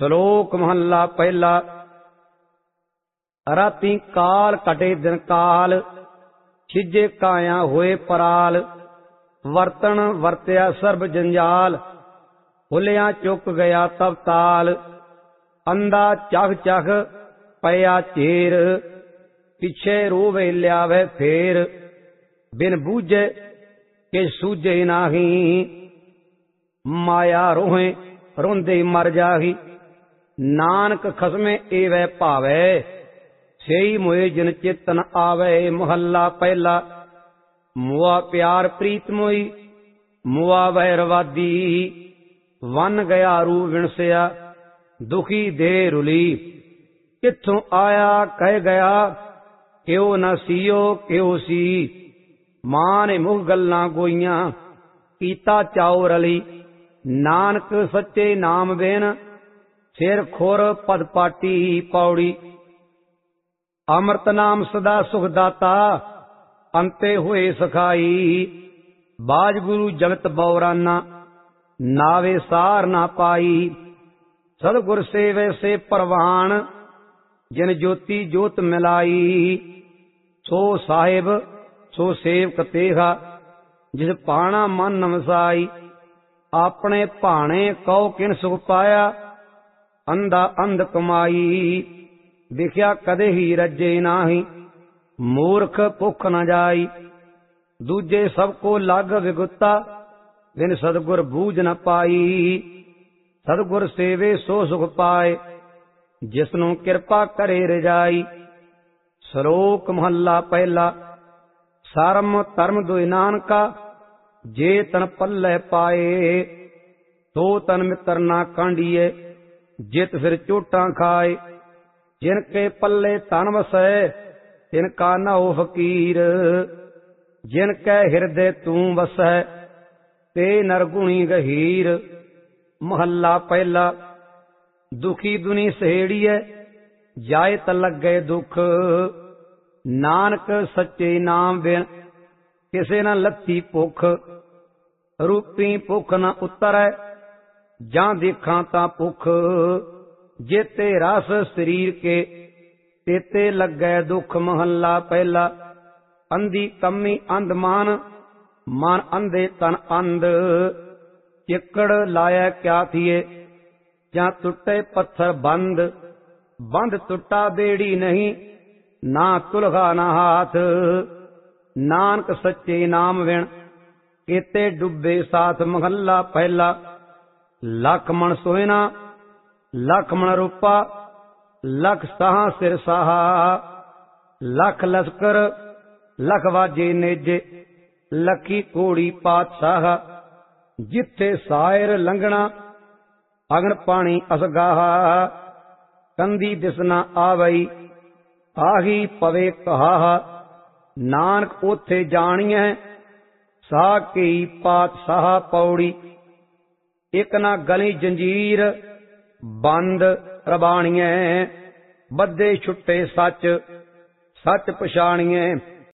ਸ਼ਲੋਕ ਮਹੱਲਾ ਪਹਿਲਾ। ਰਾਤੀ ਕਾਲ ਕਟੇ ਦਿਨ ਕਾਲ, ਛਿਜੇ ਕਾਇਆ ਹੋਏ ਪਰਾਲ। ਵਰਤਣ ਵਰਤਿਆ ਸਰਬ ਜੰਜਾਲ, ਹੁਲਿਆ ਚੁੱਕ ਗਿਆ ਤਬ ਤਾਲ। ਅੰਦਾ ਚਖ ਚਖ ਪਿਆ ਚੇਰ, ਪਿਛੇ ਰੋਵੇ ਲਿਆਵੇ ਫੇਰ। ਬਿਨ ਬੂਝੇ ਕਿ ਸੂਝੇ ਨਾਹੀ, ਮਾਇਆ ਰੋਹੇ ਰੋਂਦੇ ਮਰ ਜਾਹੀ। ਨਾਨਕ ਖਸਮੇ ਏਵੈ ਭਾਵੈ, ਸੇਈ ਮੋਏ ਜਿਨ ਚੇਤਨ ਆਵੈ। ਮਹੱਲਾ ਪਹਿਲਾ। ਮੁਆ ਪਿਆਰ ਪ੍ਰੀਤ ਮੋਈ, ਮੁਆ ਵੈਰਵਾਦੀ। ਵਨ ਗਿਆ ਰੂ ਵਿਣਸਿਆ, ਦੁਖੀ ਦੇ ਰੁਲੀ। ਕਿੱਥੋਂ ਆਇਆ ਕਹਿ ਗਿਆ, ਕਿਉ ਨਾ ਸੀਓ ਕਿਉ ਸੀ। ਮਾਂ ਨੇ ਮੁਖ ਗੱਲਾਂ ਗੋਈਆਂ, ਕੀਤਾ ਚਾਉ ਰਲੀ। ਨਾਨਕ ਸੱਚੇ ਨਾਮ ਬਿਨ, ਸਿਰ ਖੁਰ ਪਦ ਪਾਟੀ। ਪੌੜੀ। ਅੰਮ੍ਰਿਤ ਨਾਮ ਸਦਾ ਸੁਖ ਦਾਤਾ, ਅੰਤੇ ਹੋਏ ਸਖਾਈ। ਬਾਜ ਗੁਰੂ ਜਗਤ ਬਉਰਾਨਾ, ਨਾਵੇ ਸਾਰ ਨਾ ਪਾਈ। ਸਤਿਗੁਰ ਸੇਵੇ ਸੇ ਪਰਵਾਨ, ਜਿਨ ਜੋਤੀ ਜੋਤ ਮਿਲਾਈ। ਸੋ ਸਾਹਿਬ ਸੋ ਸੇਵਕ ਤੇਹਾ, ਜਿਸ ਭਾਣਾ ਮਨ ਨਮਸਾਈ। ਆਪਣੇ ਭਾਣੇ ਕਉ ਕਿਨ ਸੁਖ ਪਾਇਆ, ਅੰਧਾ ਅੰਧ ਕਮਾਈ। ਵਿਖਿਆ ਕਦੇ ਹੀ ਰੱਜੇ ਨਾਹੀ, ਮੂਰਖ ਭੁੱਖ ਨ ਜਾਈ। ਦੂਜੇ ਸਭ ਕੋ ਲੱਗ ਵਿਗੁਤਾ, ਬਿਨ ਸਤਿਗੁਰ ਬੂਝ ਨ ਪਾਈ। ਸਤਿਗੁਰ ਸੇਵੇ ਸੋ ਸੁਖ ਪਾਏ, ਜਿਸਨੂੰ ਕਿਰਪਾ ਕਰੇ ਰਜਾਈ। ਸ਼ਲੋਕ ਮਹੱਲਾ ਪਹਿਲਾ। ਸਰਮ ਧਰਮ ਦੁਇ ਨਾਨਕਾ, ਜੇ ਤਨ ਪੱਲੇ ਪਾਏ। ਤੋ ਤਨ ਮਿੱਤਰ ਨਾ ਕਾਂਡੀਏ, ਜਿਤ ਫਿਰ ਚੋਟਾਂ ਖਾਏ। ਜਿਨ ਕੇ ਪੱਲੇ ਤਨ ਵਸੈ, ਤਿਨ ਕਾ ਨਾਉ ਫਕੀਰ। ਜਿਨ ਕੈ ਹਿਰਦੇ ਤੂੰ ਵਸੈ, ਤੇ ਨਰਗੁਣੀ ਗਹੀਰ। ਮਹੱਲਾ ਪਹਿਲਾ। ਦੁਖੀ ਦੁਨੀ ਸਹੇੜੀਐ, ਜਾਏ ਤ ਲੱਗੇ ਦੁਖ। ਨਾਨਕ ਸੱਚੇ ਨਾਮ ਬਿਨ, ਕਿਸੇ ਨ ਲੱਥੀ ਭੁੱਖ। ਰੂਪੀ ਭੁੱਖ ਨ ਉਤਰੈ, ਜਾਂ ਦੇਖਾਂ ਤਾਂ ਭੁੱਖ। ਜੇਤੇ ਰਸ ਸਰੀਰ ਕੇ, ਤੇਤੇ ਲੱਗੈ ਦੁਖ। ਮਹੱਲਾ ਪਹਿਲਾ। ਅੰਧੀ ਕੰਮੀ ਅੰਧ ਮਨ, ਮਨ ਅੰਧੇ ਤਨ ਅੰਧ। ਚਿੱਕੜ ਲਾਇਆ ਕਿਆ ਥੀਏ, ਜਾਂ ਟੁੱਟੇ ਪੱਥਰ ਬੰਦ। ਬੰਦ ਟੁੱਟਾ ਬੇੜੀ ਨਹੀਂ, ਨਾ ਤੁਲਗਾ ਨਾ ਹਾਥ। ਨਾਨਕ ਸੱਚੇ ਨਾਮ ਵਿਣ, ਕੀਤੇ ਡੁੱਬੇ ਸਾਥ। ਮਹੱਲਾ ਪਹਿਲਾ। ਲੱਖ ਮਣ ਸੋਇਨਾ, ਲੱਖ ਮਣ ਰੂਪਾ। ਲੱਖ ਸਾਹਾਂ ਸਿਰ ਸਾਹਾ, ਲੱਖ ਲਸਕਰ ਲੱਖ ਵਾਜੇ ਨੇਜੇ। ਲੱਖੀ ਘੋੜੀ ਪਾਤਸ਼ਾਹ, ਜਿੱਥੇ ਸਾਇਰ ਲੰਘਣਾ, ਅਗਨ ਪਾਣੀ ਅਸਗਾਹਾ। ਕੰਦੀ ਦਿਸਣਾ ਆਵਈ, ਆਹੀ ਪਵੇ ਕਹਾਹਾ। ਨਾਨਕ ਉਥੇ ਜਾਣੀਐ, ਸਾਹ ਕੀ ਪਾਤਸ਼ਾਹ। ਪੌੜੀ। ਇਕ ਨਾ ਗਲੀ ਜੰਜੀਰ, ਬੰਦ ਰਬਾਣੀਐ। ਬੱਧੇ ਛੁੱਟੇ ਸੱਚ, ਸੱਚ ਪਛਾਣੀਐ।